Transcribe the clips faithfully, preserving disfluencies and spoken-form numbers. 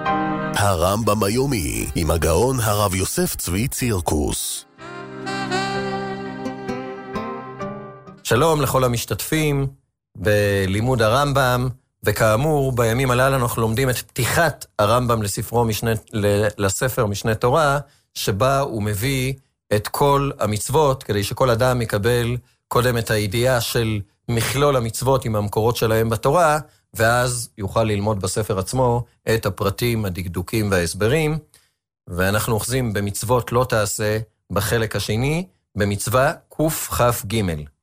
הרמב"ם היומי עם הגאון הרב יוסף צבי צירקוס. שלום לכל המשתתפים בלימוד הרמב"ם, וכאמור בימים הללו אנחנו לומדים את פתיחת הרמב"ם לספרו משנה, לספר משנה תורה, שבה הוא מביא את כל המצוות, כדי שכל אדם יקבל קודם את הידיעה של מכלול המצוות עם המקורות שלהם בתורה, ואז יוכל ללמוד בספר עצמו את הפרטים, הדקדוקים וההסברים. ואנחנו אוחזים במצוות לא תעשה בחלק השני, במצווה קכ"ג.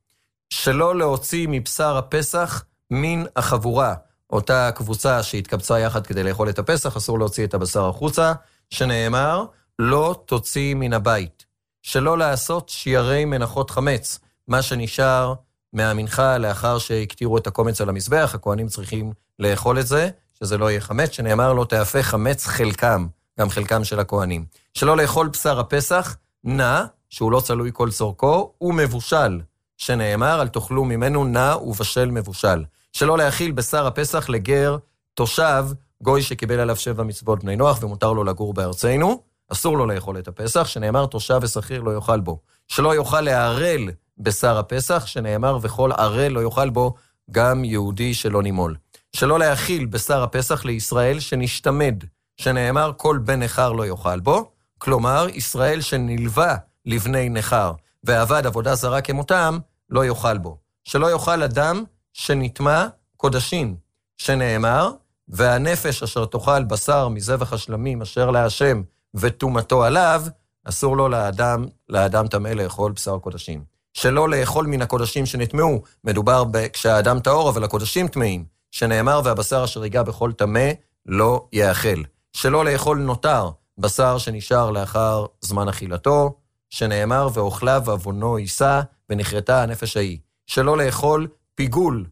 שלא להוציא מבשר הפסח מן החבורה, אותה קבוצה שהתקבצה יחד כדי לאכול את הפסח, אסור להוציא את הבשר החוצה, שנאמר, לא תוציא מן הבית. שלא לעשות שיירי מנחות חמץ, מה שנשאר מהמנחה לאחר שהקטירו את הקומץ על המזבח, הכהנים צריכים לאכול את זה, שזה לא יהיה חמץ, שנאמר לא תאפה חמץ חלקם, גם חלקם של הכהנים. שלא לאכול בשר הפסח, נע, שהוא לא צלוי כל צורכו, הוא מבושל, שנאמר, אל תאכלו ממנו נע ובשל מבושל. שלא להאכיל בשר הפסח לגר תושב, גוי שקיבל עליו שבע מצוות בני נוח, ומותר לו לגור בארצנו, אסור לו לאכול את הפסח, שנאמר תושב ושכיר לא יאכל בו. שלא יאכל להערל בשר הפסח, שנאמר וכל ערל לא יאכל בו, גם יהודי שלא נימול. שלא להאכיל בשר הפסח לישראל שנשתמד, שנאמר כל בן נחר לא יאכל בו, כלומר ישראל שנלווה לבני נחר, ועבד עבודה זרה כמותם, לא יאכל בו. שלא יאכל אדם שנטמע קודשים, שנאמר, והנפש אשר תאכל בשר מזבח השלמים אשר להשם וטומאתו עליו, אסור לו לאדם, לאדם טמא לאכול בשר קודשים. שלא לאכול מן הקודשים שנטמעו, מדובר כשהאדם טהור, אבל הקודשים טמאים, שנאמר, והבשר אשר ייגע בכל טמא לא יאכל. שלא לאכול נותר, בשר שנשאר לאחר זמן אכילתו, שנאמר, ואוכליו ועוונו יישא, ונחרטה הנפש ההיא. שלא לאכול פיגול,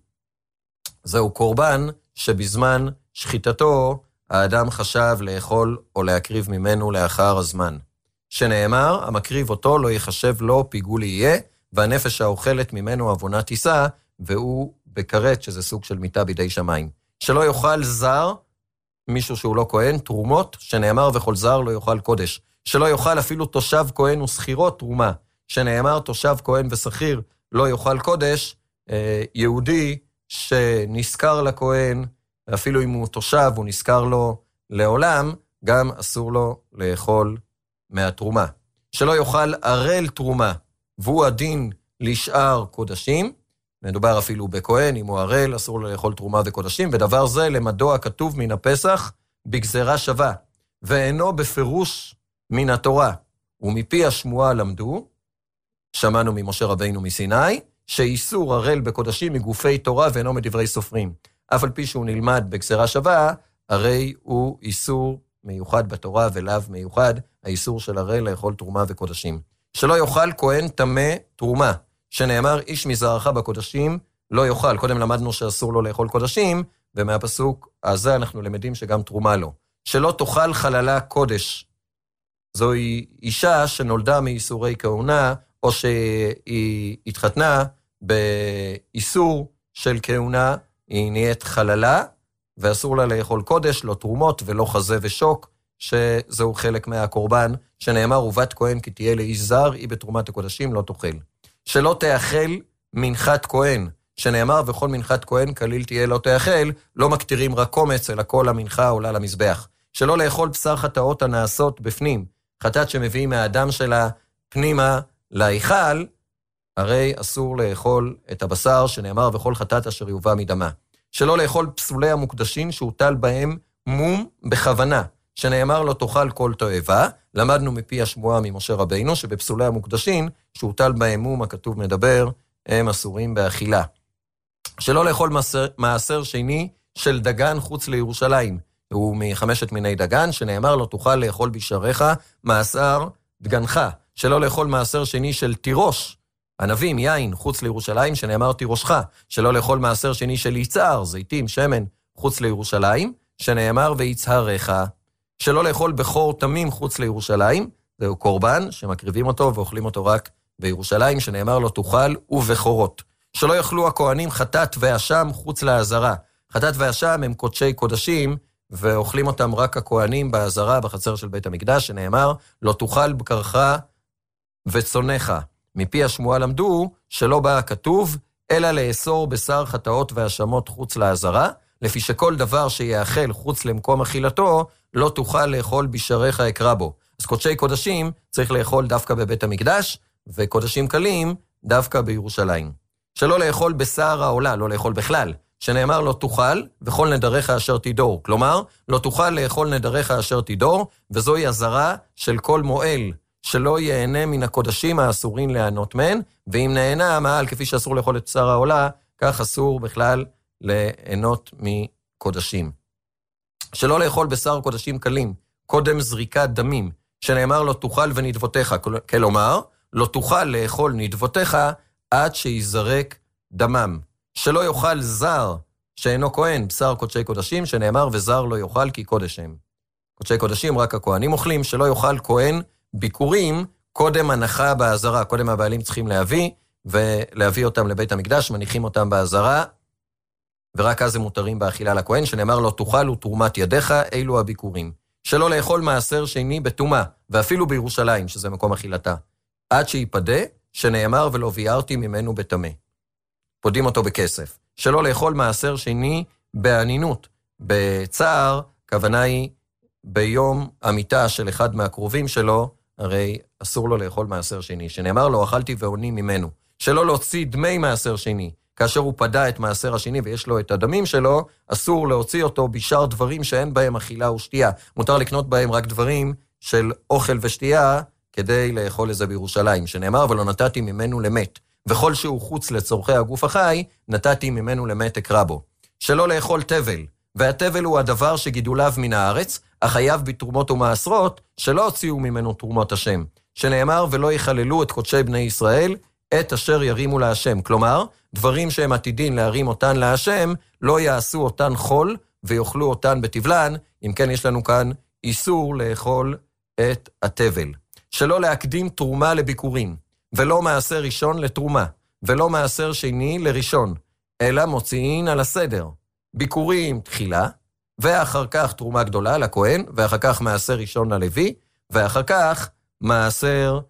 זהו קורבן שבזמן שחיטתו האדם חשב לאכול או להקריב ממנו לאחר הזמן. שנאמר, המקריב אותו לא יחשב לו פיגול יהיה, והנפש האוכלת ממנו עוונה תישא, והוא בקראת, שזה סוג של מיטה בידי שמיים. שלא יאכל זר, מישהו שהוא לא כהן, תרומות, שנאמר וכל זר לא יאכל קודש. שלא יאכל אפילו תושב כהן ושכירות תרומה, שנאמר תושב כהן ושכיר לא יאכל קודש, יהודי שנזכר לכהן, אפילו אם הוא תושב, הוא נזכר לו לעולם, גם אסור לו לאכול מהתרומה. שלא יאכל ערל תרומה, והוא הדין לשאר קודשים, מדובר אפילו בכהן, אם הוא ערל, אסור לו לאכול תרומה וקודשים, ודבר זה למדו הכתוב מן הפסח בגזרה שווה, ואינו בפירוש מן התורה, ומפי השמועה למדו, שמענו ממשה רבינו מסיני, שאיסור ערל בקודשים מגופי תורה ואינו מדברי סופרים. אף על פי שהוא נלמד בגזרה שווה, הרי הוא איסור מיוחד בתורה ולאו מיוחד, האיסור של ערל לאכול תרומה וקודשים. שלא יאכל כהן טמא תרומה, שנאמר איש מזרעך בקודשים לא יאכל. קודם למדנו שאסור לו לאכול קודשים, ומהפסוק הזה אנחנו למדים שגם תרומה לא. שלא תאכל חללה קודש, זוהי אישה שנולדה מאיסורי כהונה, או שהיא התחתנה באיסור של כהונה, היא נהיית חללה, ואסור לה לאכול קודש, לא תרומות ולא חזה ושוק, שזהו חלק מהקורבן, שנאמר, ובת כהן כי תהיה לאיש זר, היא בתרומת הקודשים לא תאכל. שלא תאכל מנחת כהן, שנאמר, וכל מנחת כהן כליל תהיה לא תאכל, לא מקטירים רק קומץ, אלא כל המנחה עולה למזבח. שלא לאכול בשר חטאות הנעשות בפנים, חטאת שמביאים מהאדם שלה פנימה להיכל, הרי אסור לאכול את הבשר שנאמר וכל חטאת אשר יובא מדמה. שלא לאכול פסולי המוקדשים שהוטל בהם מום בכוונה, שנאמר לא תאכל כל תועבה, למדנו מפי השמועה ממשה רבינו שבפסולי המוקדשים שהוטל בהם מום, הכתוב מדבר, הם אסורים באכילה. שלא לאכול מעשר, מעשר שני של דגן חוץ לירושלים, הוא מחמשת מיני דגן, שנאמר לא תוכל לאכול בשעריך מעשר דגנך. שלא לאכול מעשר שני של תירוש, ענבים, יין, חוץ לירושלים, שנאמר תירושך. שלא לאכול מעשר שני של יצהר, זיתים, שמן, חוץ לירושלים, שנאמר ויצהריך. שלא לאכול בחור תמים חוץ לירושלים, זהו קורבן שמקריבים אותו ואוכלים אותו רק בירושלים, שנאמר לא תאכל ובחורות. שלא יאכלו הכהנים חטאת ואשם חוץ לעזרה. חטאת ואשם הם קודשי קודשים, ואוכלים אותם רק הכהנים בעזרה בחצר של בית המקדש, שנאמר, לא תאכל בקרך וצונך. מפי השמועה למדו שלא בא הכתוב, אלא לאסור בשר חטאות והאשמות חוץ לעזרה, לפי שכל דבר שיאכל חוץ למקום אכילתו, לא תוכל לאכול בשעריך אקרא בו. אז קודשי קודשים צריך לאכול דווקא בבית המקדש, וקודשים קלים דווקא בירושלים. שלא לאכול בשר העולה, לא לאכול בכלל, שנאמר לא תוכל, וכל נדריך אשר תידור. כלומר, לא תוכל לאכול נדריך אשר תידור, וזוהי הזרה של כל מועל, שלא ייהנה מן הקודשים האסורים לענות מן, ואם נהנה המעל כפי שאסור לאכול את בשר העולה, כך אסור בכלל ליהנות מקודשים. שלא לאכול בשר קודשים קלים, קודם זריקת דמים, שנאמר לא תוכל ונדבותיך, כלומר, לא תוכל לאכול נדבותיך עד שיזרק דמם. שלא יאכל זר שאינו כהן, בשר קודשי קודשים, שנאמר וזר לא יאכל כי קודש הם. קודשי קודשים רק הכהנים אוכלים, שלא יאכל כהן ביקורים, קודם הנחה בעזרה, קודם הבעלים צריכים להביא, ולהביא אותם לבית המקדש, מניחים אותם בעזרה, ורק אז הם מותרים באכילה לכהן, שנאמר לא תאכל ותרומת ידיך, אלו הביקורים. שלא לאכול מעשר שני בתומה, ואפילו בירושלים, שזה מקום אכילתה, עד שיפדה, שנאמר ולא ביארתי ממנו בטמא. פודים אותו בכסף. שלא לאכול מעשר שני בענינות. בצער, כוונה היא ביום המיטה של אחד מהקרובים שלו, הרי אסור לו לאכול מעשר שני, שנאמר לו אכלתי ועוני ממנו. שלא להוציא דמי מעשר שני, כאשר הוא פדה את מעשר השני ויש לו את הדמים שלו, אסור להוציא אותו בשאר דברים שאין בהם אכילה ושתייה. מותר לקנות בהם רק דברים של אוכל ושתייה, כדי לאכול לזה בירושלים, שנאמר ולא נתתי ממנו למת, וכל שהוא חוץ לצורכי הגוף החי, נתתי ממנו למת אקרא בו. שלא לאכול תבל, והתבל הוא הדבר שגידוליו מן הארץ, החייב בתרומות ומעשרות, שלא הוציאו ממנו תרומות השם, שנאמר ולא יחללו את קודשי בני ישראל, את אשר ירימו להשם. כלומר, דברים שהם עתידין להרים אותן להשם, לא יעשו אותן חול, ויאכלו אותן בתבלן, אם כן יש לנו כאן איסור לאכול את התבל. שלא להקדים תרומה לביקורים, ולא מעשר ראשון לתרומה, ולא מעשר שני לראשון, אלא מוציאין על הסדר. ביקורים תחילה, ואחר כך תרומה גדולה לכהן, ואחר כך מעשר ראשון ללוי, ואחר כך מעשר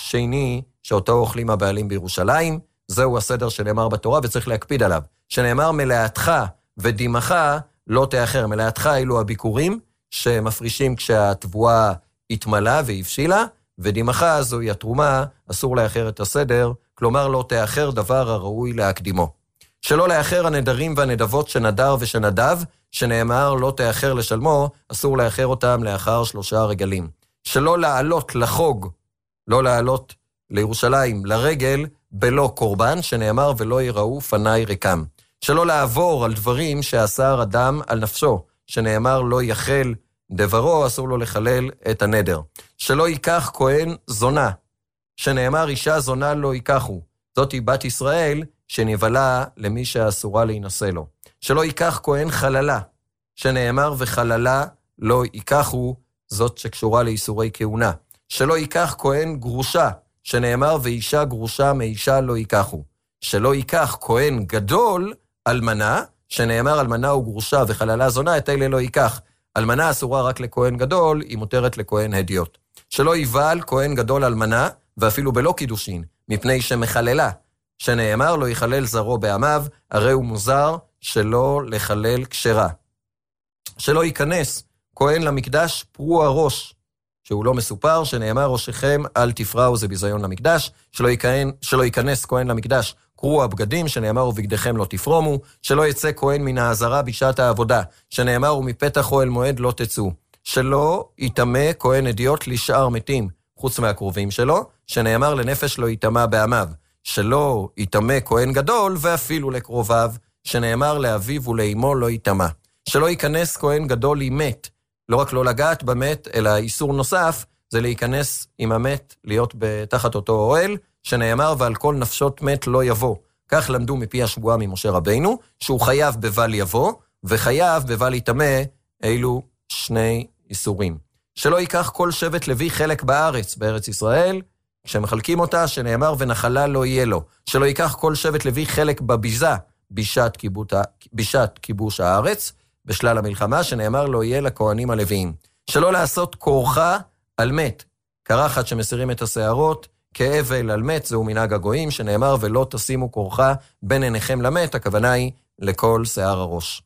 שני שאותו אוכלים הבעלים בירושלים. זהו הסדר שנאמר בתורה וצריך להקפיד עליו. שנאמר מלאתך ודימך לא תאחר. מלאתך אלו הביקורים שמפרישים כשהתבואה התמלה והבשילה, ודימך זוהי התרומה, אסור לאחר את הסדר, כלומר לא תאחר דבר הראוי להקדימו. שלא לאחר הנדרים והנדבות שנדר ושנדב, שנאמר לא תאחר לשלמו, אסור לאחר אותם לאחר שלושה רגלים. שלא לעלות לחוג, לא לעלות לירושלים לרגל, בלא קורבן, שנאמר ולא יראו פניי ריקם. שלא לעבור על דברים שאסר אדם על נפשו, שנאמר לא יחל דברו, אסור לו לחלל את הנדר. שלא ייקח כהן זונה, שנאמר אישה זונה לא ייקחו. זאת היא בת ישראל שנבלה למי שאסורה להינשא לו. שלא ייקח כהן חללה, שנאמר וחללה לא ייקחו, זאת שקשורה לאיסורי כהונה. שלא ייקח כהן גרושה, שנאמר ואישה גרושה מאישה לא ייקחו. שלא ייקח כהן גדול אלמנה, שנאמר אלמנה וגרושה וחללה זונה, את אלה לא ייקח. אלמנה אסורה רק לכהן גדול, היא מותרת לכהן הדיוט. שלא יבעל כהן גדול אלמנה, ואפילו בלא קידושין, מפני שמחללה, שנאמר לא יחלל זרו בעמיו, הרי הוא מוזר שלא לחלל כשרה. שלא ייכנס כהן למקדש פרו הראש, שהוא לא מסופר, שנאמר ראשיכם אל תפרעו, זה ביזיון למקדש. שלא ייכנס, שלא ייכנס כהן למקדש קרו הבגדים, שנאמר ובגדיכם לא תפרומו. שלא יצא כהן מן העזרה בשעת העבודה, שנאמר ומפתח אוהל מועד לא תצאו. שלא יטמא כהן הדיוט לשאר מתים, חוץ מהקרובים שלו, שנאמר לנפש לא יטמא בעמיו. שלא יטמא כהן גדול ואפילו לקרוביו, שנאמר לאביו ולאמו לא יטמא. שלא ייכנס כהן גדול עם מת, לא רק לא לגעת במת, אלא איסור נוסף, זה להיכנס עם המת, להיות תחת אותו אוהל, שנאמר ועל כל נפשות מת לא יבוא. כך למדו מפי השבועה ממשה רבינו, שהוא חייב בבל יבוא, וחייב בבל יטמא, אילו שני איסורים. שלא ייקח כל שבט לוי חלק בארץ, בארץ ישראל, כשמחלקים אותה, שנאמר ונחלה לא יהיה לו. שלא ייקח כל שבט לוי חלק בביזה, בשעת כיבוש, בשעת כיבוש הארץ, בשלל המלחמה, שנאמר לא יהיה לכהנים הלוויים. שלא לעשות כורחה על מת, קרחת שמסירים את השערות, כאבל על מת, זהו מנהג הגויים, שנאמר ולא תשימו כורחה בין עיניכם למת, הכוונה היא לכל שיער הראש.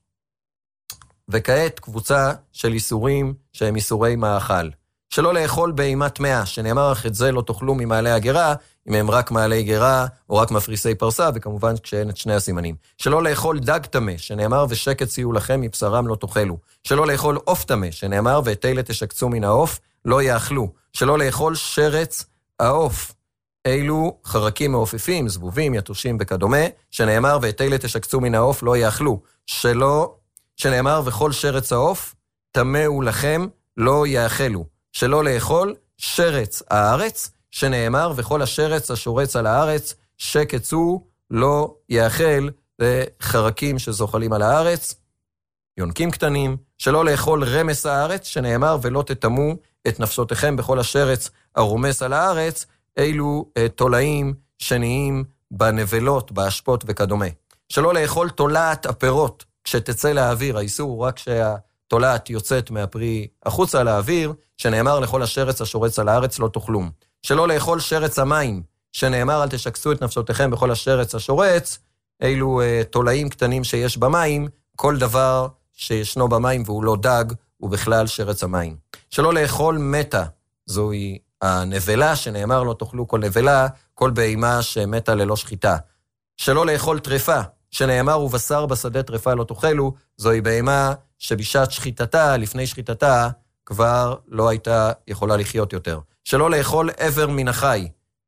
וכעת קבוצה של איסורים שהם איסורי מאכל. שלא לאכול בהימת טמאה, שנאמר אך את זה לא תאכלו ממעלה הגרה, אם הם רק מעלי גרה או רק מפריסי פרסה, וכמובן כשאין את שני הסימנים. שלא לאכול דג טמא, שנאמר ושקט ציו לכם מבשרם לא תאכלו. שלא לאכול עוף טמא, שנאמר ואת אלה תשקצו מן העוף, לא יאכלו. שלא לאכול שרץ העוף. אילו חרקים מעופפים, זבובים, יתושים וכדומה, שנאמר ואת אלה תשקצו מן העוף, לא יאכלו. שלא, שנאמר וכל שרץ העוף, טמאו לכם, לא יאכלו. שלא לאכול שרץ הארץ, שנאמר וכל השרץ השורץ על הארץ, שקצו לא יאכל, זה חרקים שזוחלים על הארץ, יונקים קטנים. שלא לאכול רמס הארץ, שנאמר ולא תטמו את נפשותיכם בכל השרץ הרומס על הארץ, אילו תולעים שניים בנבלות, באשפות וכדומה. שלא לאכול תולעת הפירות, כשתצא לאוויר, האיסור הוא רק שהתולעת יוצאת מהפרי החוצה לאוויר, שנאמר לכל השרץ השורץ על הארץ לא תאכלום. שלא לאכול שרץ המים, שנאמר אל תשקצו את נפשותיכם בכל השרץ השורץ, אילו תולעים קטנים שיש במים, כל דבר שישנו במים והוא לא דג, הוא בכלל שרץ המים. שלא לאכול מתה, זוהי הנבלה, שנאמר לא תאכלו כל נבלה, כל בהימה שמתה ללא שחיטה. שלא לאכול טרפה, שנאמר ובשר בשדה טרפה לא תאכלו, זוהי בהימה שבשעת שחיטתה, לפני שחיטתה, כבר לא הייתה יכולה לחיות יותר. שלא לאכול עבר מן החי,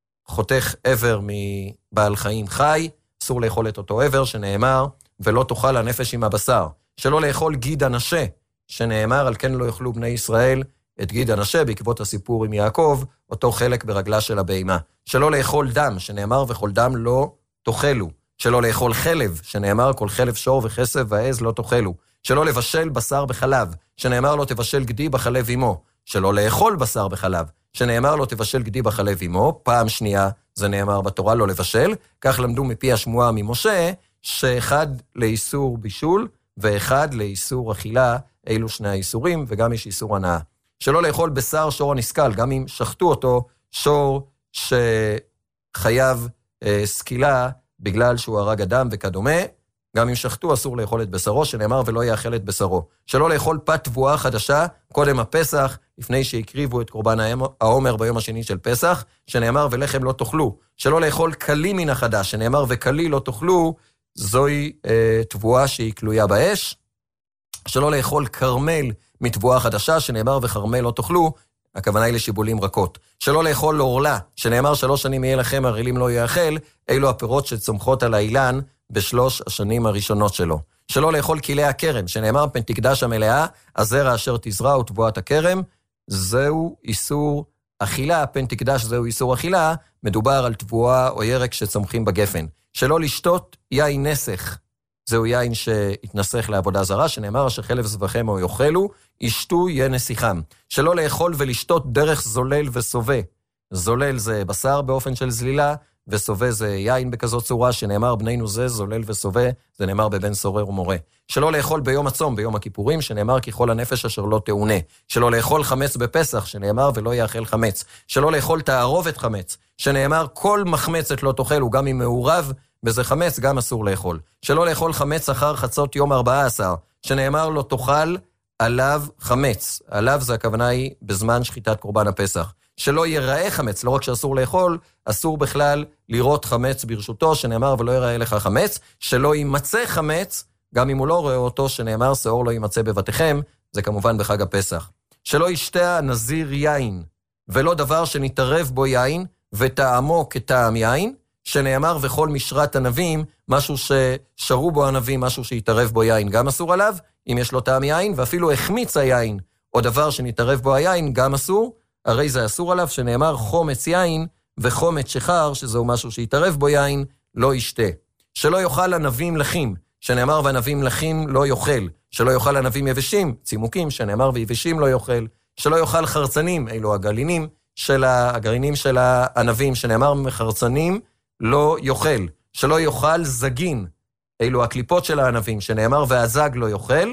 חותך עבר מבעל חיים חי, אסור לאכול את אותו עבר, שנאמר ולא תאכל הנפש עם הבשר. שלא לאכול גיד הנשה, שנאמר על כן לא יאכלו בני ישראל את גיד הנשה, בעקבות הסיפור עם יעקב, אותו חלק ברגלה של הבהמה. שלא לאכול דם, שנאמר וכל דם לא תאכלו. שלא לאכול חלב, שנאמר כל חלב שור וכסף ועז לא תאכלו. שלא לבשל בשר בחלב, שנאמר לא תבשל גדי בחלב אמו. שלא לאכול בשר בחלב, שנאמר לא תבשל גדי בחלב אמו. פעם שנייה זה נאמר בתורה לא לבשל, כך למדו מפי השמועה ממשה, שאחד לאיסור בישול ואחד לאיסור אכילה, אילו שני האיסורים, וגם יש איסור הנאה. שלא לאכול בשר שור הנסקל, גם אם שחטו אותו, שור שחייב אה, סקילה בגלל שהוא הרג אדם וכדומה, גם אם שחטו אסור לאכול את בשרו, שנאמר ולא יאכל את בשרו. שלא לאכול פת תבואה חדשה, קודם הפסח, לפני שהקריבו את קורבן העומר ביום השני של פסח, שנאמר ולחם לא תאכלו. שלא לאכול קלי מן החדש, שנאמר וקלי לא תאכלו, זוהי אה, תבואה שהיא כלויה באש. שלא לאכול קרמל מתבואה חדשה, שנאמר וחרמל לא תאכלו, הכוונה היא לשיבולים רכות. שלא לאכול לעורלה, שנאמר שלוש שנים יהיה לכם, ערלים לא יאכל, אלו הפירות שצומחות על האילן בשלוש השנים הראשונות שלו. שלא לאכול כלי הכרם, שנאמר פן תקדש המלאה, הזרע אשר תזרע ותבואת הכרם, זהו איסור אכילה, פן תקדש זהו איסור אכילה, מדובר על תבואה או ירק שצומחים בגפן. שלא לשתות יין נסך, זהו יין שהתנסח לעבודה זרה, שנאמר אשר חלב זבחם או יאכלו, ישתו יהיה נסיכם. שלא לאכול ולשתות דרך זולל וסובה. זולל זה בשר באופן של זלילה, וסובה זה יין בכזאת צורה, שנאמר בנינו זה זולל וסובה, זה נאמר בבן סורר ומורה. שלא לאכול ביום הצום, ביום הכיפורים, שנאמר כי כל הנפש אשר לא תאונה. שלא לאכול חמץ בפסח, שנאמר ולא יאכל חמץ. שלא לאכול תערובת חמץ, שנאמר כל מחמצת לא תאכלו, גם אם מעורב בזה חמץ, גם אסור לאכול. שלא לאכול חמץ אחר חצות יום ארבעה עשר, שנאמר לא תאכל עליו חמץ. עליו זה הכוונה היא בזמן שחיטת קורבן הפסח. שלא ייראה חמץ, לא רק שאסור לאכול, אסור בכלל לראות חמץ ברשותו, שנאמר ולא ייראה לך חמץ. שלא יימצא חמץ, גם אם הוא לא רואה אותו, שנאמר שאור לא יימצא בבתיכם, זה כמובן בחג הפסח. שלא ישתה הנזיר יין, ולא דבר שנתערב בו יין, וטעמו כטעם יין, שנאמר וכל משרת ענבים, משהו ששרו בו ענבים, משהו שיתערב בו יין, גם אסור עליו, אם יש לו טעם יין, ואפילו החמיץ היין, או דבר שנתערב בו היין, גם אסור, הרי זה אסור עליו, שנאמר חומץ יין, וחומץ שחר, שזהו משהו שיתערב בו יין, לא ישתה. שלא יאכל ענבים לחים, שנאמר וענבים לחים לא יאכל. שלא יאכל ענבים יבשים, צימוקים, שנאמר ויבשים לא יאכל. שלא יאכל חרצנים, אלו הגרעינים של הגרעינים של הענבים, שנאמר מחרצנים לא יאכל. שלא יאכל זגין, אלו הקליפות של הענבים, שנאמר והזג לא יאכל.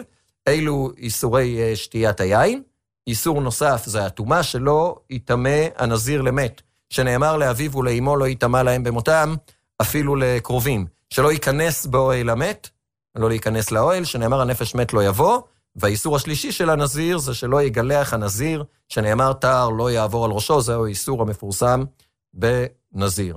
אילו איסורי שתיית היין. איסור נוסף זה התומה שלא יטמא הנזיר למת, שנאמר לאביו ולאמו לא יטמא להם במותם, אפילו לקרובים, שלא ייכנס באוהל המת, לא להיכנס לאוהל, שנאמר הנפש מת לא יבוא, והאיסור השלישי של הנזיר זה שלא יגלח הנזיר, שנאמר תער לא יעבור על ראשו, זהו האיסור המפורסם בנזיר.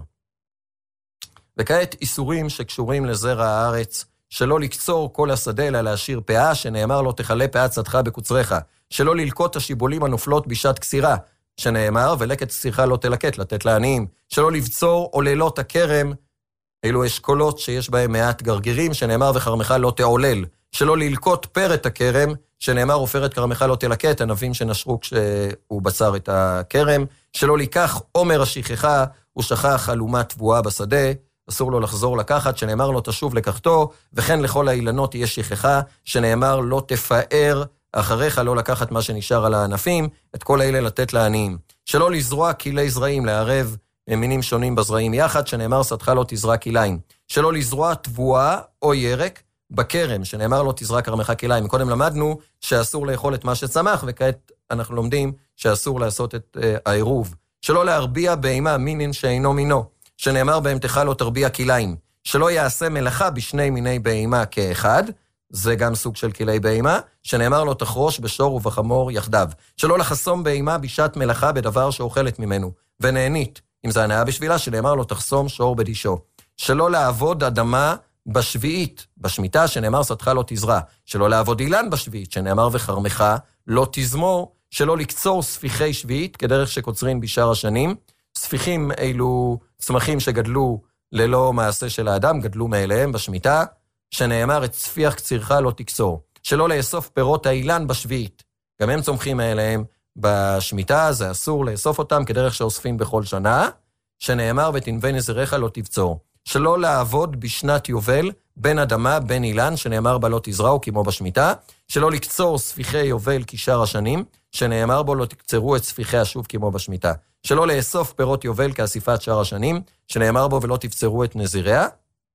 וכעת איסורים שקשורים לזרע הארץ, שלא לקצור כל השדה אלא להשאיר פאה, שנאמר לא תחלה פאת שדך בקוצריך, שלא ללקוט השיבולים הנופלות בשעת קצירה, שנאמר ולקט קצירך לא תלקט, לתת לעניים, שלא לבצור עוללות הכרם, אלו אשכולות שיש בהם מעט גרגירים, שנאמר וחרמך לא תעולל, שלא ללקוט פרת הכרם, שנאמר עופרת כרמך לא תלקט, ענבים שנשרו כשהוא בצר את הכרם, שלא ליקח עומר השכחה, הוא שכח אלומת תבואה בשדה, אסור לו לחזור לקחת, שנאמר לא תשוב לקחתו, וכן לכל האילנות תהיה שכחה, שנאמר לא תפאר אחריך לא לקחת מה שנשאר על הענפים, את כל האלה לתת לעניים. שלא לזרוע קילי זרעים, לערב מינים שונים בזרעים יחד, שנאמר שדך לא תזרע קיליים. שלא לזרוע תבואה או ירק בכרם, שנאמר לא תזרע כרמך קיליים. קודם למדנו שאסור לאכול את מה שצמח, וכעת אנחנו לומדים שאסור לעשות את uh, העירוב. שלא להרביע בהמה מינין שאינו מינו, שנאמר בהמתך לא תרביע קיליים. שלא יעשה מלאכה בשני מיני בהמה כאחד, זה גם סוג של קילי בהמה, שנאמר לו תחרוש בשור ובחמור יחדיו. שלא לחסום בהמה בשעת מלאכה בדבר שאוכלת ממנו, ונהנית, אם זה הנאה בשבילה, שנאמר לו תחסום שור בדישו. שלא לעבוד אדמה בשביעית, בשמיטה, שנאמר שדך לא תזרע. שלא לעבוד אילן בשביעית, שנאמר וחרמך לא תזמור. שלא לקצור ספיחי שביעית, כדרך שקוצרים בשאר השנים. ספיחים אילו צמחים שגדלו ללא מעשה של האדם, גדלו מאליהם בשמיטה, שנאמר את ספיח קצירך לא תקצור. שלא לאסוף פירות האילן בשביעית, גם הם צומחים מאליהם בשמיטה, זה אסור לאסוף אותם כדרך שאוספים בכל שנה, שנאמר ותנבי נזירך לא תבצור. שלא לעבוד בשנת יובל בין אדמה בין אילן, שנאמר בה לא תזרעו כמו בשמיטה. שלא לקצור ספיחי יובל כשאר השנים, שנאמר בו לא תקצרו את ספיחי השוב כמו בשמיטה. שלא לאסוף פירות יובל כאסיפת שאר השנים, שנאמר בו ולא תבצרו את נזיריה.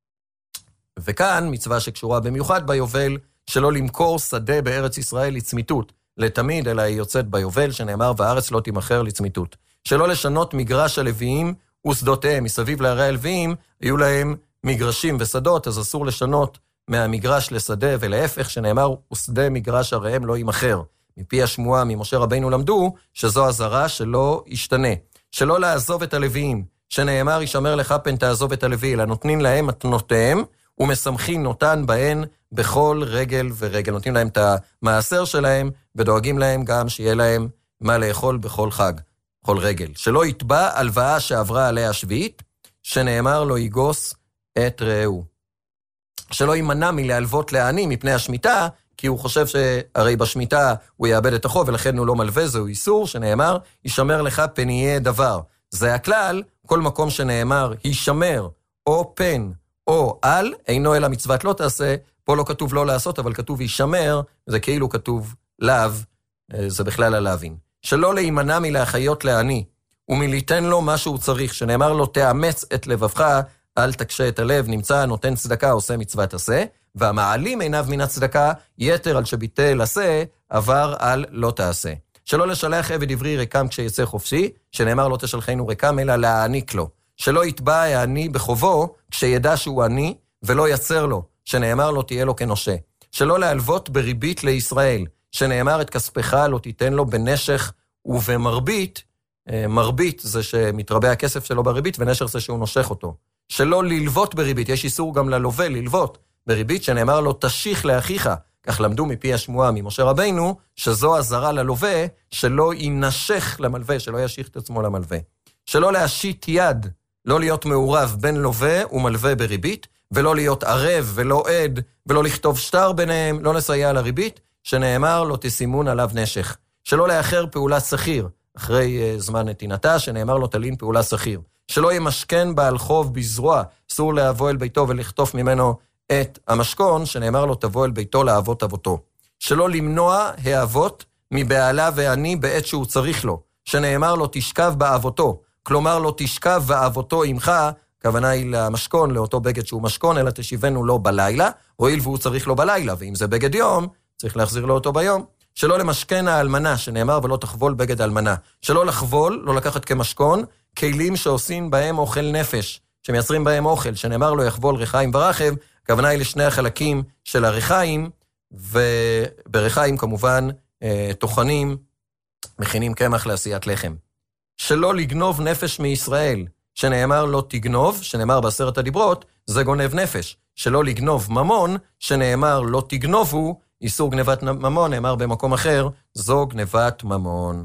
וכאן מצווה שקשורה במיוחד ביובל, שלא למכור שדה בארץ ישראל לצמיתות, לתמיד, אלא היא יוצאת ביובל, שנאמר והארץ לא תימכר לצמיתות. שלא לשנות מגרש הלוויים ושדותיהם, מסביב לערי הלוויים, היו להם מגרשים ושדות, אז אסור לשנות מהמגרש לשדה ולהפך, שנאמר ושדה מגרש עריהם לא יימכר. מפי השמועה ממשה רבינו למדו, שזו הזרה שלא ישתנה. שלא לעזוב את הלוויים, שנאמר ישמר לך פן תעזוב את הלוי, אלא נותנים להם מתנותיהם, ומשמחים נותן בהן בכל רגל ורגל. נותנים להם את המעשר שלהם, ודואגים להם גם שיהיה להם מה לאכול בכל חג, בכל רגל. שלא יתבע הלוואה שעברה עליה שביעית, שנאמר לו יגוס את רעהו. שלא יימנע מלהלוות לעני מפני השמיטה, כי הוא חושב שהרי בשמיטה הוא יאבד את החוב, ולכן הוא לא מלווה, זהו איסור, שנאמר, ישמר לך פן יהיה דבר. זה הכלל, כל מקום שנאמר, ישמר או פן או על, אינו אלא מצוות לא תעשה, פה לא כתוב לא לעשות, אבל כתוב ישמר, זה כאילו כתוב לאו, זה בכלל הלאווין. שלא להימנע מלהחיות לעני, ומליתן לו מה שהוא צריך, שנאמר לו תאמץ את לבבך, אל תקשה את הלב, נמצא נותן צדקה, עושה מצוות עשה, והמעלים עיניו מן הצדקה, יתר על שביטל עשה, עבר על לא תעשה. שלא לשלח עבד עברי ריקם כשיצא חופשי, שנאמר לא תשלחנו ריקם, אלא להעניק לו. שלא יתבע העני בחובו, כשידע שהוא עני, ולא יצר לו, שנאמר לא תהיה לו כנושה. שלא להלוות בריבית לישראל, שנאמר את כספך לא תיתן לו בנשך ובמרבית, מרבית זה שמתרבה הכסף שלו בריבית, ונשך זה שהוא נושך אותו. שלא ללוות בריבית, יש איסור גם ללווה ללוות בריבית, שנאמר לו תשיך לאחיך, כך למדו מפי השמועה ממשה רבינו, שזו הזרה ללווה, שלא ינשך למלווה, שלא ישיך את עצמו למלווה. שלא להשית יד, לא להיות מעורב בין לווה ומלווה בריבית, ולא להיות ערב ולא עד, ולא לכתוב שטר ביניהם, לא לסייע לריבית, שנאמר לו תסימון עליו נשך. שלא לאחר פעולת שכיר, אחרי uh, זמן נתינתה, שנאמר לו תלין פעולה שכיר. שלא ימשכן בעל חוב בזרוע, אסור לבוא אל ביתו ולכתוף ממנו את המשכון, שנאמר לו תבוא אל ביתו לאבות אבותו. שלא למנוע האבות מבעלה ועני בעת שהוא צריך לו, שנאמר לו תשכב באבותו, כלומר לו תשכב באבותו עמך, הכוונה היא למשכון, לאותו בגד שהוא משכון, אלא תשיבנו לו בלילה, הואיל והוא צריך לו בלילה, ואם זה בגד יום, צריך להחזיר לו אותו ביום. שלא למשכן האלמנה, שנאמר ולא תחבול בגד אלמנה. שלא לחבול, לא לקחת כמשכון, כלים שעושים בהם אוכל נפש, שמייצרים בהם אוכל, שנאמר לו יחבול ריחיים ורחב, הכוונה היא לשני החלקים של הריחיים, וברחיים כמובן תוכנים, מכינים קמח לעשיית לחם. שלא לגנוב נפש מישראל, שנאמר לא תגנוב, שנאמר בעשרת הדיברות, זה גונב נפש. שלא לגנוב ממון, שנאמר לא תגנובו, איסור גנבת ממון, נאמר במקום אחר, זו גנבת ממון.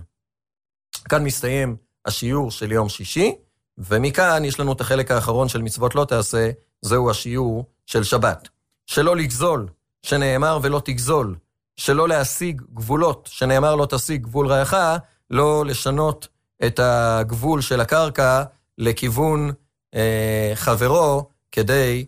כאן מסתיים השיעור של יום שישי, ומכאן יש לנו את החלק האחרון של מצוות לא תעשה, זהו השיעור של שבת. שלא לגזול, שנאמר ולא תגזול, שלא להשיג גבולות, שנאמר לא תשיג גבול רעך, לא לשנות את הגבול של הקרקע לכיוון אה, חברו, כדי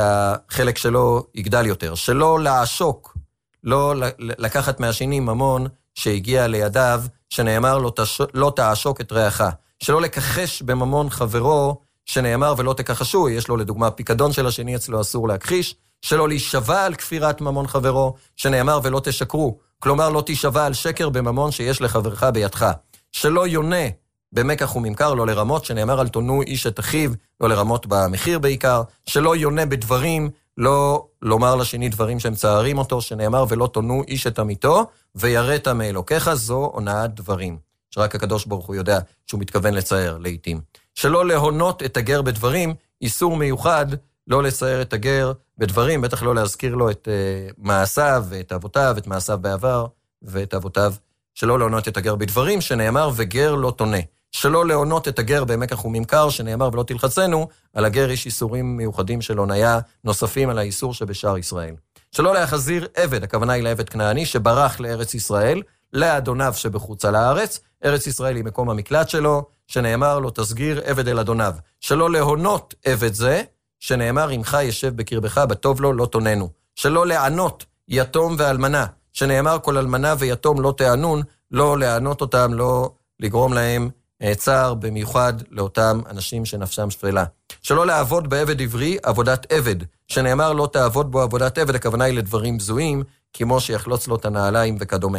שהחלק שלו יגדל יותר. שלא לעשוק, לא לקחת מהשני ממון שהגיע לידיו, שנאמר לא, תש... לא תעשוק את רעך. שלא לקחש בממון חברו, שנאמר ולא תכחשו, יש לו לדוגמה פיקדון של השני, אצלו אסור להכחיש. שלא להישבע על כפירת ממון חברו, שנאמר ולא תשקרו, כלומר לא תישבע על שקר בממון שיש לחברך בידך. שלא יונה במקח וממכר, לא לרמות, שנאמר על תונו איש את אחיו, לא לרמות במחיר בעיקר. שלא יונה בדברים, לא לומר לשני דברים שהם צערים אותו, שנאמר ולא תונו איש את עמיתו, ויראת מאלוקיך, זו הונאת דברים. שרק הקדוש ברוך הוא יודע שהוא מתכוון לצייר לעתים. שלא להונות את הגר בדברים, איסור מיוחד, לא לצייר את הגר בדברים, בטח לא להזכיר לו את uh, מעשיו ואת אבותיו, את מעשיו בעבר ואת אבותיו, שלא להונות את הגר בדברים, שנאמר וגר לא תונה. שלא להונות את הגר במקח וממכר, שנאמר ולא תלחצנו, על הגר יש איסורים מיוחדים של הוניה, נוספים על האיסור שבשאר ישראל. שלא להחזיר עבד, הכוונה היא לעבד כנעני, שברח לארץ ישראל, לאדוניו שבחוץ על הארץ, ארץ ישראל היא מקום המקלט שלו, שנאמר לו תסגיר עבד אל אדוניו. שלא להונות עבד זה, שנאמר עמך ישב בקרבך, בטוב לו לא תוננו. שלא לענות יתום ואלמנה, שנאמר כל אלמנה ויתום לא תענון, לא לענות אותם, לא לגרום להם צער, במיוחד לאותם אנשים שנפשם שפלה. שלא לעבוד בעבד עברי, עבודת עבד, שנאמר לא תעבוד בו עבודת עבד, הכוונה היא לדברים בזויים, כמו שיחלוץ לו את הנעליים וכדומה.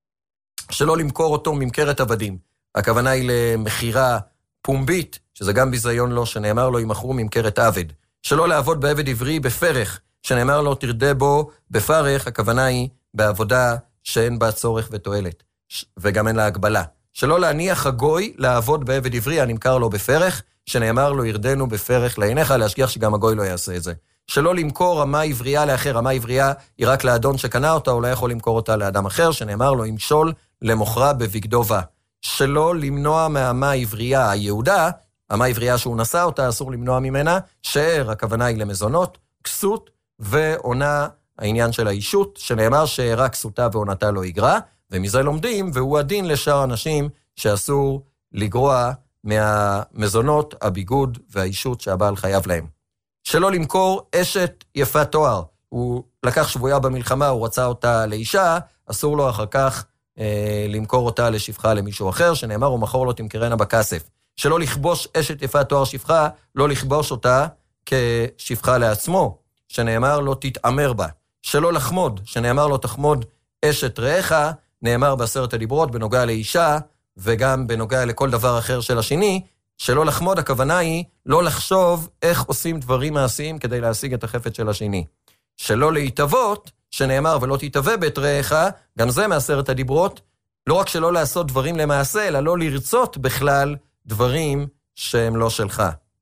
שלא למכור אותו ממכרת עבדים, הכוונה היא למחירה פומבית, שזה גם ביזיון לו, שנאמר לו ימכרו ממכרת עבד. שלא לעבוד בעבד עברי בפרך, שנאמר לו תרדה בו בפרך, הכוונה היא בעבודה שאין בה צורך ותועלת, וגם אין לה הגבלה. שלא להניח הגוי לעבוד בעבד עברי, הנמכר לו בפרך, שנאמר לו ירדנו בפרך לעיניך, להשגיח שגם הגוי לא יעשה את זה. שלא למכור רמה עברייה לאחר, רמה עברייה היא רק לאדון שקנה אותה, אולי יכול למכור אותה לאדם אחר, שנאמר לו ימשול למוכרה בבגדו בה. שלא למנוע מהמה עברייה היהודה, המה עברייה שהוא נשא אותה, אסור למנוע ממנה, שער, הכוונה היא למזונות, כסות ועונה, העניין של האישות, שנאמר שערה כסותה ועונתה לא יגרע, ומזה לומדים, והוא הדין לשאר אנשים שאסור לגרוע מהמזונות, הביגוד והאישות שהבעל חייב להם. שלא למכור אשת יפת תואר, הוא לקח שבויה במלחמה, הוא רצה אותה לאישה, אסור לו אחר כך אה, למכור אותה לשפחה למישהו אחר, שנאמר הוא מכור לו תמכרנה בכסף. שלא לכבוש אשת יפת תואר שפחה, לא לכבוש אותה כשפחה לעצמו, שנאמר לא תתאמר בה. שלא לחמוד, שנאמר לא תחמוד אשת רעך, נאמר בעשרת הדיברות בנוגע לאישה, וגם בנוגע לכל דבר אחר של השני, שלא לחמוד, הכוונה היא לא לחשוב איך עושים דברים מעשיים כדי להשיג את החפץ של השני. שלא להתאבות, שנאמר ולא תתאווה בית רעך, גם זה מעשרת הדיברות, לא רק שלא לעשות דברים למעשה, אלא לא לרצות בכלל דברים שהם לא שלך.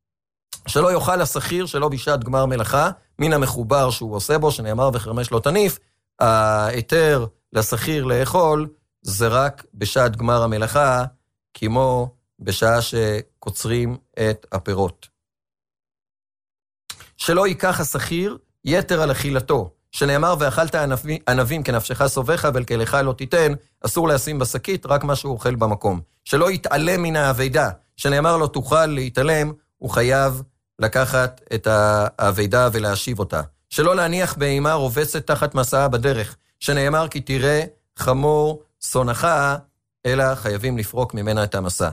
שלא יאכל השכיר שלא בשעת גמר מלאכה, מן המחובר שהוא עושה בו, שנאמר וחרמש לא תניף, היתר לשכיר לאכול, זה רק בשעת גמר המלאכה, כמו בשעה שקוצרים את הפירות. שלא ייקח השכיר יתר על אכילתו, שנאמר ואכלת ענבים, ענבים כנפשך סובך, אבל כלך לא תיתן, אסור לשים בשקית, רק מה שהוא אוכל במקום. שלא יתעלם מן העבידה, שנאמר לו תוכל להתעלם, הוא חייב לקחת את העבידה ולהשיב אותה. שלא להניח בהמה רובצת תחת מסעה בדרך, שנאמר כי תראה חמור שונאך, אלא חייבים לפרוק ממנה את המסע.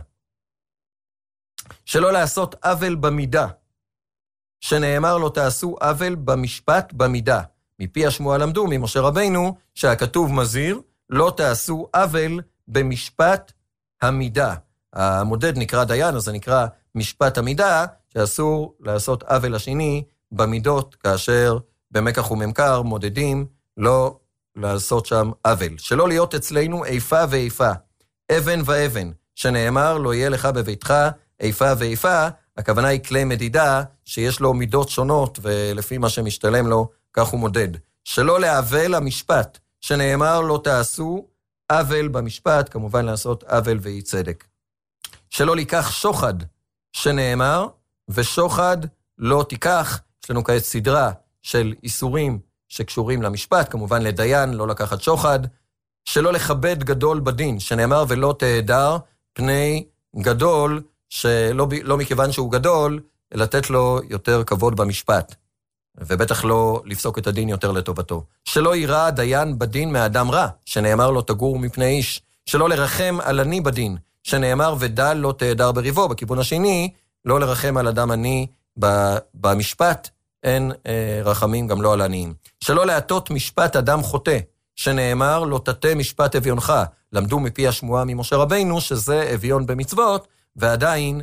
שלא לעשות עוול במידה, שנאמר לו תעשו עוול במשפט במידה. מפי השמועה למדו, ממשה רבינו, שהכתוב מזהיר, לא תעשו עוול במשפט המידה. המודד נקרא דיין, אז זה נקרא משפט המידה, שאסור לעשות עוול השני במידות, כאשר במקח וממכר מודדים לא לעשות שם עוול. שלא להיות אצלנו איפה ואיפה, אבן ואבן, שנאמר לא יהיה לך בביתך איפה ואיפה, הכוונה היא כלי מדידה שיש לו מידות שונות, ולפי מה שמשתלם לו, כך הוא מודד. שלא לעוול המשפט, שנאמר לא תעשו עוול במשפט, כמובן לעשות עוול ואי צדק. שלא לקח שוחד, שנאמר, ושוחד לא תיקח. יש לנו כעת סדרה של איסורים שקשורים למשפט, כמובן לדיין, לא לקחת שוחד. שלא לכבד גדול בדין, שנאמר ולא תהדר פני גדול, שלא לא מכיוון שהוא גדול, לתת לו יותר כבוד במשפט, ובטח לא לפסוק את הדין יותר לטובתו. שלא יירא דיין בדין מאדם רע, שנאמר לו תגור מפני איש. שלא לרחם על עני בדין, שנאמר ודל לא תהדר בריבו. בכיוון השני, לא לרחם על אדם עני במשפט, אין אה, רחמים גם לא על עניים. שלא להטות משפט אדם חוטא, שנאמר לא תטה משפט אביונך. למדו מפי השמועה ממשה רבינו שזה אביון במצוות, ועדיין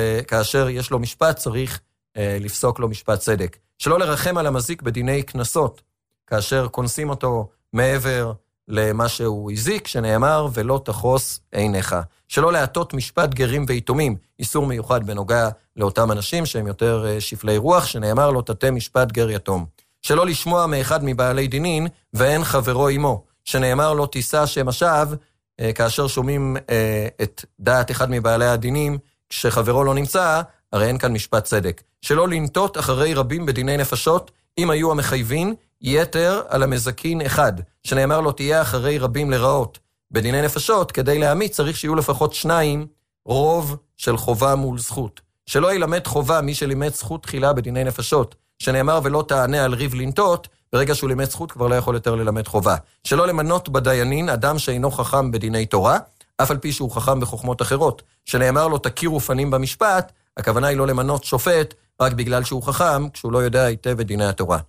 כאשר יש לו משפט צריך אה, לפסוק לו משפט צדק. שלא לרחם על המזיק בדיני כנסות, כאשר כונסים אותו מעבר למה שהוא הזיק, שנאמר ולא תחוס עיניך. שלא להטות משפט גרים ויתומים, איסור מיוחד בנוגע לאותם אנשים שהם יותר אה, שפלי רוח, שנאמר לא תטה משפט גר יתום. שלא לשמוע מאחד מבעלי דינין ואין חברו עמו, שנאמר לא תישא שם השווא, אה, כאשר שומעים אה, את דעת אחד מבעלי הדינים, כשחברו לא נמצא, הרי אין כאן משפט צדק. שלא לנטות אחרי רבים בדיני נפשות, אם היו המחייבים, יתר על המזקין אחד, שנאמר לו תהיה אחרי רבים לראות. בדיני נפשות, כדי להעמיד, צריך שיהיו לפחות שניים, רוב של חובה מול זכות. שלא ילמד חובה מי שלימד זכות תחילה בדיני נפשות, שנאמר ולא תענה על ריב לנטות, ברגע שהוא לימד זכות כבר לא יכול יותר ללמד חובה. שלא למנות בדיינין אדם שאינו חכם בדיני תורה, אף על פי שהוא חכם בחוכמות אחרות, שנאמר לו תכירו פנים במשפט, הכוונה היא לא למנות שופט רק בגלל שהוא חכם, כשהוא לא יודע היטב את דיני התורה.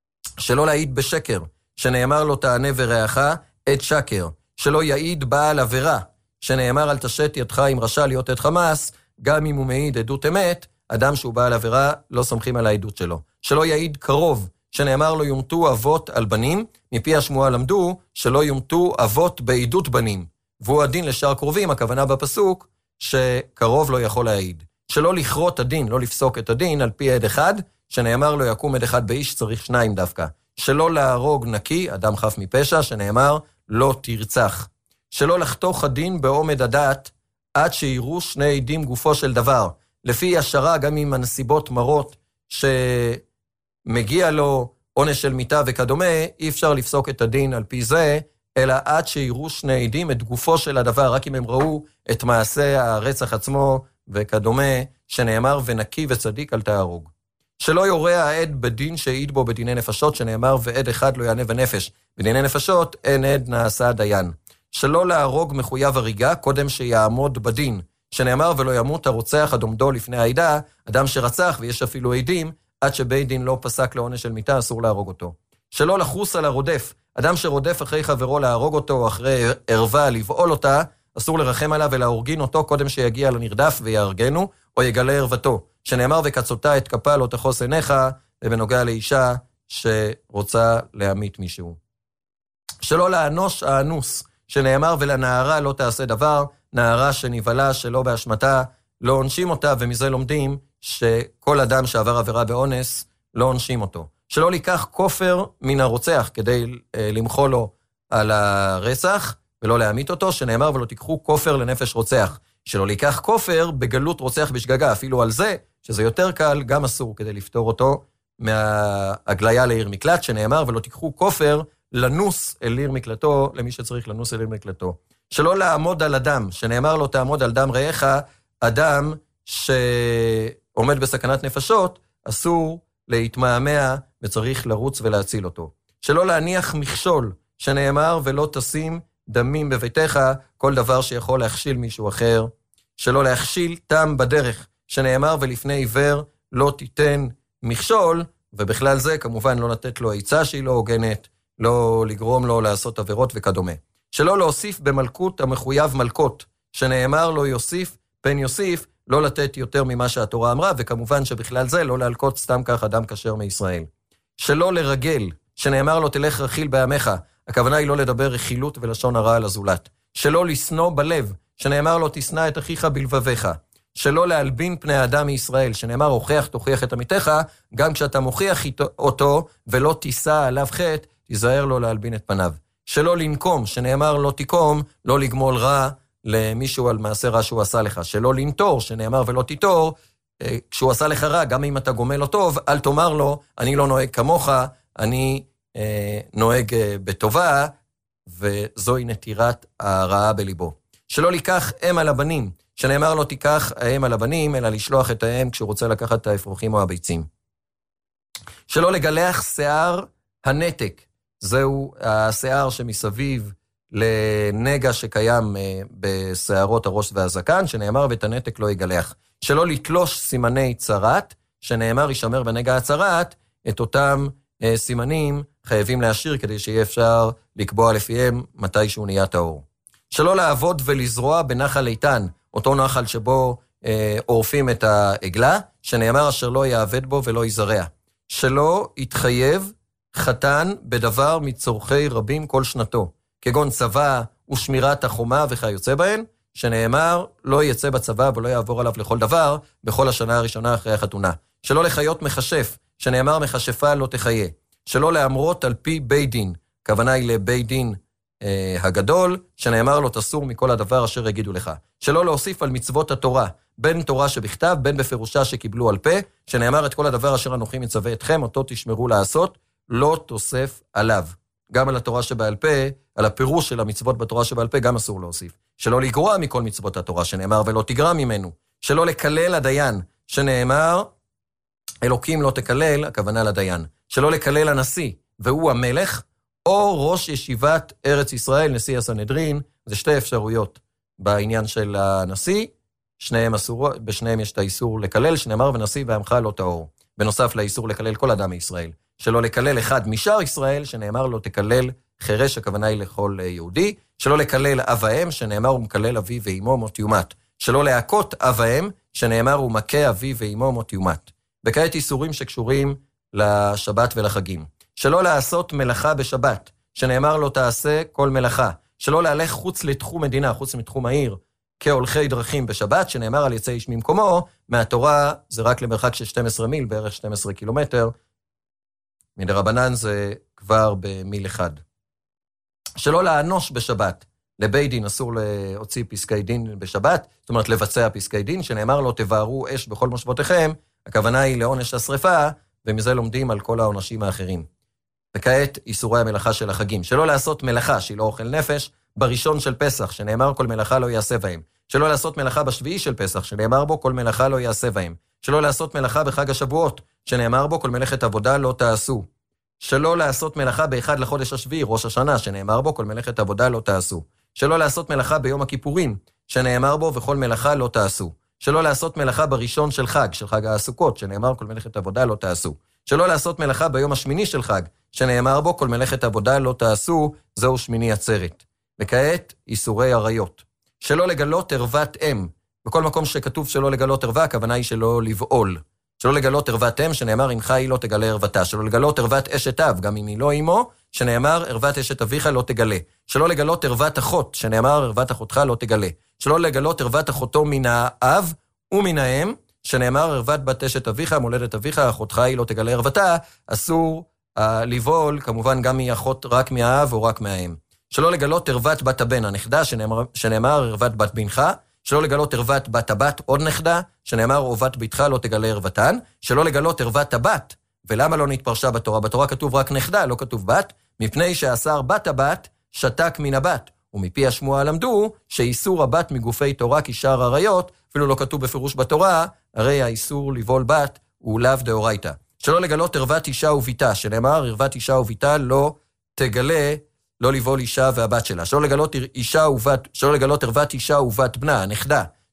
שלא להעיד בשקר, שנאמר לו תענה ורעך את שקר. שלא יעיד בעל עבירה, שנאמר על תשת ידך עם רשע להיות את חמאס, גם אם הוא מעיד עדות אמת, אדם שהוא בעל עבירה לא סומכים על העדות שלו. שלא יעיד קרוב, שנאמר לו יומתו אבות על בנים, מפי השמועה למדו שלא יומתו אבות בעדות בנים. והוא הדין לשאר קרובים, הכוונה בפסוק שקרוב לא יכול להעיד. שלא לכרות הדין, לא לפסוק את הדין על פי עד אחד, שנאמר לו יקום עד אחד באיש, צריך שניים דווקא. שלא להרוג נקי, אדם חף מפשע, שנאמר לא תרצח. שלא לחתוך הדין בעומד הדעת, עד שיראו שני עדים גופו של דבר. לפי השרה, גם עם הנסיבות מרות שמגיע לו עונש של מיתה וכדומה, אי אפשר לפסוק את הדין על פי זה, אלא עד שיראו שני עדים את גופו של הדבר, רק אם הם ראו את מעשה הרצח עצמו וכדומה, שנאמר ונקי וצדיק אל תהרוג. שלא יורה העד בדין שהעיד בו בדיני נפשות, שנאמר ועד אחד לא יענה בנפש. בדיני נפשות אין עד נעשה דיין. שלא להרוג מחויב הריגה קודם שיעמוד בדין, שנאמר ולא ימות הרוצח עד עומדו לפני העדה, אדם שרצח ויש אפילו עדים, עד שבית דין לא פסק לעונש של מיתה, אסור להרוג אותו. שלא לחוס על הרודף, אדם שרודף אחרי חברו להרוג אותו, או אחרי ערווה לבעול אותה, אסור לרחם עליו ולהורגין אותו קודם שיגיע לנרדף ויארגנו, או יגלה ערוותו, שנאמר וקצותה את כפה לא תחוס עיניך, ובנוגע לאישה שרוצה להמית מישהו. שלא לאנוש האנוס, שנאמר ולנערה לא תעשה דבר, נערה שנבלה שלא באשמתה, לא עונשים אותה, ומזה לומדים שכל אדם שעבר עבירה באונס, לא עונשים אותו. שלא לקח כופר מן הרוצח, כדי אה, למחול לו על הרצח, ולא להמית אותו, שנאמר ולא תיקחו כופר לנפש רוצח. שלא לקח כופר בגלות רוצח בשגגה, אפילו על זה, שזה יותר קל, גם אסור כדי לפתור אותו מההגליה לעיר מקלט, שנאמר ולא תיקחו כופר לנוס אל עיר מקלטו, למי שצריך לנוס אל עיר מקלטו. שלא לעמוד על אדם, שנאמר לו תעמוד על דם רעך, אדם שעומד בסכנת נפשות, אסור להתמהמה וצריך לרוץ ולהציל אותו. שלא להניח מכשול, שנאמר ולא תשים דמים בביתך, כל דבר שיכול להכשיל מישהו אחר. שלא להכשיל תם בדרך, שנאמר ולפני עיוור לא תיתן מכשול, ובכלל זה כמובן לא לתת לו עצה שהיא לא הוגנת, לא לגרום לו לעשות עבירות וכדומה. שלא להוסיף במלכות המחויב מלכות, שנאמר לו יוסיף פן יוסיף, לא לתת יותר ממה שהתורה אמרה, וכמובן שבכלל זה לא להלקות סתם כך אדם כשר מישראל. שלא לרגל, שנאמר לו תלך רכיל בעמך, הכוונה היא לא לדבר רכילות ולשון הרע על הזולת. שלא לסנוע בלב, שנאמר לו תשנא את אחיך בלבביך. שלא להלבין פני האדם מישראל, שנאמר הוכיח תוכיח את עמיתך, גם כשאתה מוכיח אותו ולא תישא עליו חטא, תיזהר לו להלבין את פניו. שלא לנקום, שנאמר לא תיקום, לא לגמול רע למישהו על מעשה רע שהוא עשה לך. שלא לנטור, שנאמר ולא תיטור, כשהוא עשה לך רע, גם אם אתה גומל לו טוב, אל תאמר לו, אני לא נוהג כמוך, אני אה, נוהג אה, בטובה, וזוהי נטירת הרעה בליבו. שלא לקח אם על הבנים, שנאמר לו תיקח האם על הבנים, אלא לשלוח את האם כשהוא רוצה לקחת את האפרוחים או הביצים. שלא לגלח שיער הנתק, זהו השיער שמסביב לנגע שקיים בשערות הראש והזקן, שנאמר ואת הנתק לא יגלח. שלא לתלוש סימני צרת, שנאמר ישמר בנגע הצרת, את אותם סימנים חייבים להשאיר כדי שיהיה אפשר לקבוע לפיהם מתי שהוא נהיה טהור. שלא לעבוד ולזרוע בנחל איתן, אותו נחל שבו אה, עורפים את העגלה, שנאמר אשר לא יעבד בו ולא יזרע. שלא יתחייב חתן בדבר מצורכי רבים כל שנתו, כגון צבא ושמירת החומה וכיוצא בהן, שנאמר לא יצא בצבא ולא יעבור עליו לכל דבר, בכל השנה הראשונה אחרי החתונה. שלא לחיות מחשף, שנאמר מחשפה לא תחיה. שלא לאמרות על פי בית דין, הכוונה היא לבית דין אה, הגדול, שנאמר לו תסור מכל הדבר אשר יגידו לך. שלא להוסיף על מצוות התורה, בין תורה שבכתב, בין בפירושה שקיבלו על פה, שנאמר את כל הדבר אשר אנוכי מצווה אתכם, אותו תשמרו לעשות, לא תוסף עליו. גם על התורה שבעל פה, על הפירוש של המצוות בתורה שבעל פה, גם אסור להוסיף. שלא לגרוע מכל מצוות התורה, שנאמר ולא תגרע ממנו. שלא לקלל הדיין, שנאמר אלוקים לא תקלל, הכוונה לדיין. שלא לקלל הנשיא, והוא המלך, או ראש ישיבת ארץ ישראל, נשיא הסנהדרין, זה שתי אפשרויות בעניין של הנשיא, שניהם אסור, בשניהם יש את האיסור לקלל, שנאמר ונשיא ועמך לא טהור. בנוסף לאיסור לקלל כל אדם מישראל. שלא לקלל אחד משאר ישראל, שנאמר לו תקלל חרש, הכוונה היא לכל יהודי. שלא לקלל אב האם, שנאמר הוא מקלל אבי ואימו מות יומת. שלא להכות אב האם, שנאמר הוא מכה אבי ואימו מות יומת. וכעת איסורים שקשורים לשבת ולחגים. שלא לעשות מלאכה בשבת, שנאמר לו תעשה כל מלאכה. שלא להלך חוץ לתחום מדינה, חוץ מתחום העיר, כהולכי דרכים בשבת, שנאמר על יצא איש ממקומו, מהתורה זה רק למרחק של שנים עשר מיל, בערך שנים עשר קילומטר, מדרבנן זה כבר במיל אחד. שלא לאנוש בשבת, לבית דין אסור להוציא פסקי דין בשבת, זאת אומרת לבצע פסקי דין, שנאמר לו תבערו אש בכל מושבותיכם, הכוונה היא לעונש השריפה, ומזה לומדים על כל העונשים האחרים. וכעת איסורי המלאכה של החגים. שלא לעשות מלאכה שהיא לא אוכל נפש, בראשון של פסח, שנאמר כל מלאכה לא יעשה בהם. שלא לעשות מלאכה בשביעי של פסח, שנאמר בו כל מלאכה לא יעשה בהם. שלא לעשות מלאכה בחג השבועות, שנאמר בו כל מלאכת עבודה לא תעשו. שלא לעשות מלאכה באחד לחודש השביעי, ראש השנה, שנאמר בו כל מלאכת עבודה לא תעשו. שלא לעשות מלאכה ביום הכיפורים, שנאמר בו וכל מלאכה לא תעשו. שלא לעשות מלאכה בראשון של חג, של חג הסוכות, שנאמר כל מלאכת עבודה לא תעשו. שלא לעשות מלאכה ביום השמיני של חג, שנאמר בו כל מלאכת עבודה לא תעשו, זהו שמיני עצרת. וכעת איסורי עריות. שלא לגלות ערוות אם. בכל מקום שכתוב שלא לגלות ערווה, הכוונה היא שלא לבעול. שלא לגלות ערוות אם, שנאמר אם חי לא תגלה ערוותה. שלא לגלות ערוות אשת אב, גם אם היא לא אמו, שנאמר ערוות אשת אביך לא תגלה. שלא לגלות ערוות אחות, שנאמר ערוות אחותך לא תגלה. שלא לגלות ערוות אחותו מן האב ומן האם, שנאמר ערוות בת אשת אביך, מולדת אביך, אחותך היא לא תגלה ערוותה, אסור uh, לבעול, כמובן גם מאחות רק מהאב או רק מהאם. שלא לגלות ערוות בת הבן הנכדה, שנאמר, שנאמר ערוות בת בנך, שלא לגלות ערוות בת הבת עוד נכדה, שנאמר ערוות ביתך לא תגלה ערוותן, שלא לגלות ערוות הבת, ולמה לא נתפרשה בתורה? בתורה כתוב רק נכדה, לא כתוב בת, מפני שאסר בת הבת שתק מן הבת, ומפי השמועה למדו שאיסור הבת מגופי תורה כשאר עריות, אפילו לא כתוב בפירוש בתורה, הרי האיסור לבעול בת הוא לאו דאורייתא. שלא לגלות ערוות אישה וביתה, שנאמר ערוות אישה וביתה לא תגלה, לא לבעול אישה והבת שלה. שלא לגלות אישה ובת, שלא לגלות ערוות אישה ובת בנה, הנכדה,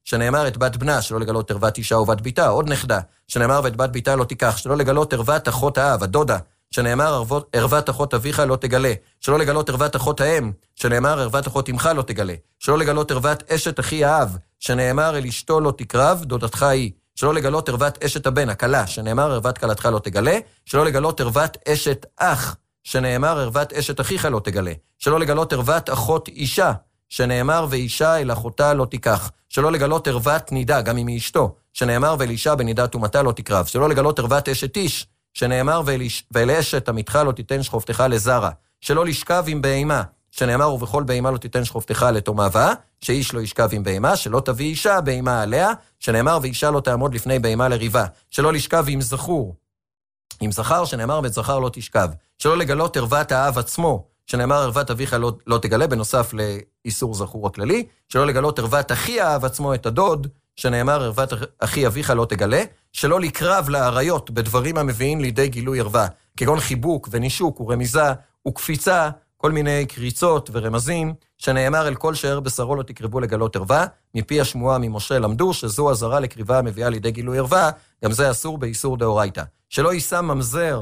שנאמר את בת בנה, שלא לגלות ערוות אישה ובת ביתה, עוד נכדה, שנאמר ואת בת ביתה לא תיקח, שלא לגלות ערוות אחות האב, הדודה, שנאמר ערוות אחות אביך לא תגלה, שלא לגלות ערוות אחות האם, שנאמר ערוות אחות אמך לא תגלה, שלא לגלות ערוות אשת אחי האב, שנאמר אל אשתו לא תקרב, דודתך היא, שלא לגלות ערוות אשת הבן, הכלה, שנאמר ערוות כלתך לא תגלה, שלא לגלות ערוות אשת אח, שנאמר ערוות אשת אחיך לא תגלה, שלא לגלות ערוות אחות אישה, שנאמר ואישה אל אחותה לא תיקח, שלא לגלות ערוות נידה, גם אם היא אשתו, שנאמר ואל אישה בנידה תומתה לא תקרב, שלא לגלות ערוות אשת איש, שנאמר ואל אשת עמיתך לא תיתן שכבתך לזרע, שלא לשכב עם בהמה, שנאמר ובכל בהמה לא תיתן שכבתך לתום אהבה, שאיש לא ישכב עם בהמה, שלא תביא אישה בהמה עליה, שנאמר ואישה לא תעמוד לפני בהמה לריבה, שלא לשכב עם זכור, עם זכר, שנאמר בית זכר לא תשכב, שלא לגלות ערוות האב עצמו, שנאמר ערוות אביך לא, לא תגלה, בנוסף לאיסור זכור הכללי, שלא לגלות ערוות אחי האב עצמו את הדוד, שנאמר ערוות אחי אביך לא תגלה, שלא לקרב לעריות בדברים המביאים לידי גילוי ערווה, כגון חיבוק ונישוק ורמיזה וקפיצה, כל מיני קריצות ורמזים, שנאמר אל כל שאר בשרו לא תקרבו לגלות ערווה, מפי השמועה ממשה למדו, שזו הזרה לקריבה המביאה לידי גילוי ערווה, גם זה אסור באיסור דאורייתא. שלא יישא ממזר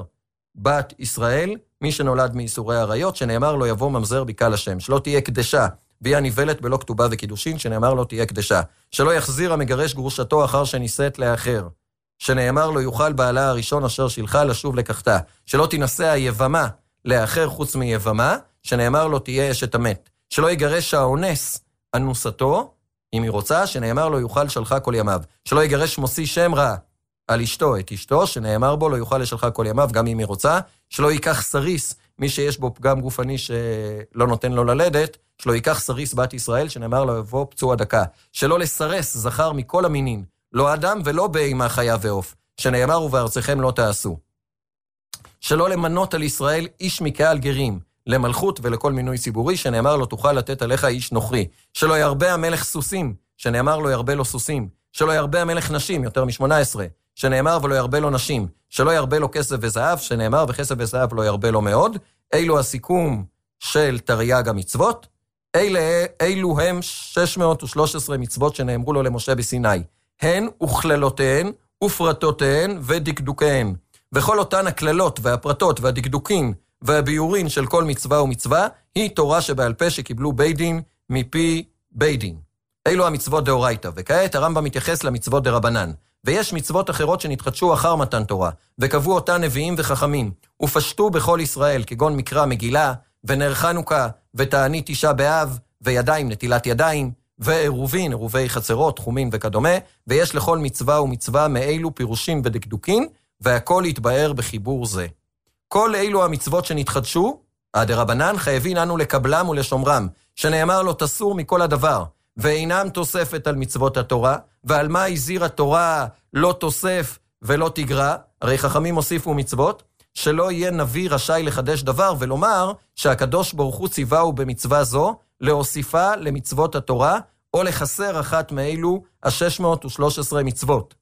בת ישראל, מי שנולד מאיסורי עריות, שנאמר לו יבוא ממזר בקהל השם, שלא תהיה קדשה, והיא הניבלת בלא כתובה וקידושין, שנאמר לו תהיה קדשה, שלא יחזיר המגרש גרושתו אחר שנישאת לאחר, שנאמר לו יוכל בעלה הראשון אשר שילחה לשוב לקחתה, שלא תנסה היבמה לאחר חוץ מיבמה, שנאמר לו תהיה אשת המת, שלא יגרש האונס אנוסתו, אם היא רוצה, שנאמר לו יוכל שלחה כל ימיו, שלא יגרש מוציא שם רע על אשתו את אשתו, שנאמר בו לא יוכל לשלחה כל ימיו, גם אם היא רוצה, שלא ייקח סריס, מי שיש בו פגם גופני שלא נותן לו ללדת, שלא ייקח סריס בת ישראל, שנאמר לו יבוא פצוע דקה, שלא לסרס זכר מכל המינים, לא אדם ולא בהמה חיה ועוף, שנאמר ובארצכם לא תעשו. שלא למנות על ישראל איש מקהל גרים, למלכות ולכל מינוי ציבורי, שנאמר לו תוכל לתת עליך איש נוכרי, שלא ירבה המלך סוסים, שנאמר לו ירבה לו סוסים, שלא ירבה המלך נשים, יותר מ-שמונה עשרה, שנאמר ולא ירבה לו נשים, שלא ירבה לו כסף וזהב, שנאמר וכסף וזהב לא ירבה לו מאוד, אילו הסיכום של תרי"ג המצוות, אלה, אילו הם שש מאות ושלוש עשרה מצוות שנאמרו לו למשה בסיני, הן וכללותיהן ופרטותיהן ודקדוקיהן, וכל אותן הכללות והפרטות והדקדוקים והביורין של כל מצווה ומצווה, היא תורה שבעל פה שקיבלו בית דין מפי בית דין. אלו המצוות דאורייתא, וכעת הרמב"ם מתייחס למצוות דרבנן, ויש מצוות אחרות שנתחדשו אחר מתן תורה, וקבעו אותן נביאים וחכמים, ופשטו בכל ישראל, כגון מקרא מגילה, ונר חנוכה, ותענית תשעה באב, וידיים נטילת ידיים, ועירובין, עירובי חצרות, תחומין וכדומה, ויש לכל מצווה ומצווה מאלו פירושים ודקדוקים, והכל יתבאר בחיבור זה. כל אלו המצוות שנתחדשו, הדרבנן חייבים אנו לקבלם ולשומרם, שנאמר לו תסור מכל הדבר, ואינם תוספת על מצוות התורה, ועל מה הזהיר התורה לא תוסף ולא תגרע, הרי חכמים הוסיפו מצוות, שלא יהיה נביא רשאי לחדש דבר, ולומר שהקדוש ברוך הוא ציווהו במצווה זו, להוסיפה למצוות התורה, או לחסר אחת מאלו ה-שש מאות ושלוש עשרה מצוות.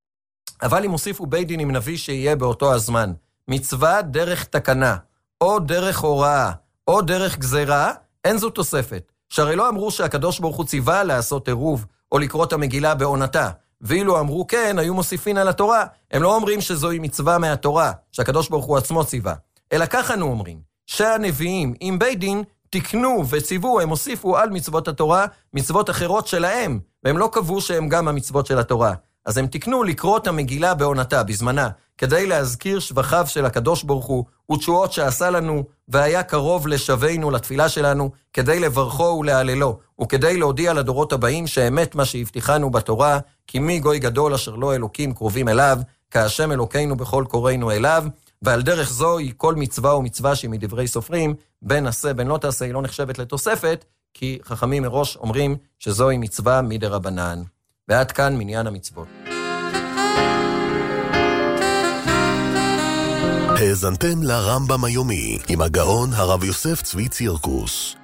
אבל אם הוסיפו בית דין עם נביא שיהיה באותו הזמן, מצווה דרך תקנה, או דרך הוראה, או דרך גזרה, אין זו תוספת. שהרי לא אמרו שהקדוש ברוך הוא ציווה לעשות עירוב, או לקרוא את המגילה בעונתה, ואילו אמרו כן, היו מוסיפין על התורה. הם לא אומרים שזוהי מצווה מהתורה, שהקדוש ברוך הוא עצמו ציווה. אלא ככה אנו אומרים, שהנביאים עם בית דין תקנו וציוו, הם הוסיפו על מצוות התורה, מצוות אחרות שלהם, והם לא קבעו שהם גם המצוות של התורה. אז הם תקנו לקרוא את המגילה בעונתה, בזמנה, כדי להזכיר שבחיו של הקדוש ברוך הוא, ותשועות שעשה לנו, והיה קרוב לשווינו לתפילה שלנו, כדי לברכו ולהללו, וכדי להודיע לדורות הבאים שאמת מה שהבטיחנו בתורה, כי מי גוי גדול אשר לא אלוקים קרובים אליו, כהשם אלוקינו בכל קוראינו אליו, ועל דרך זו היא כל מצווה ומצווה שהיא מדברי סופרים, בין עשה בין לא תעשה, היא לא נחשבת לתוספת, כי חכמים מראש אומרים שזוהי מצווה מדרבנן. ועד כאן מניין המצוות. האזנתם לרמב"ם היומי עם הגאון הרב יוסף צבי צירקוס.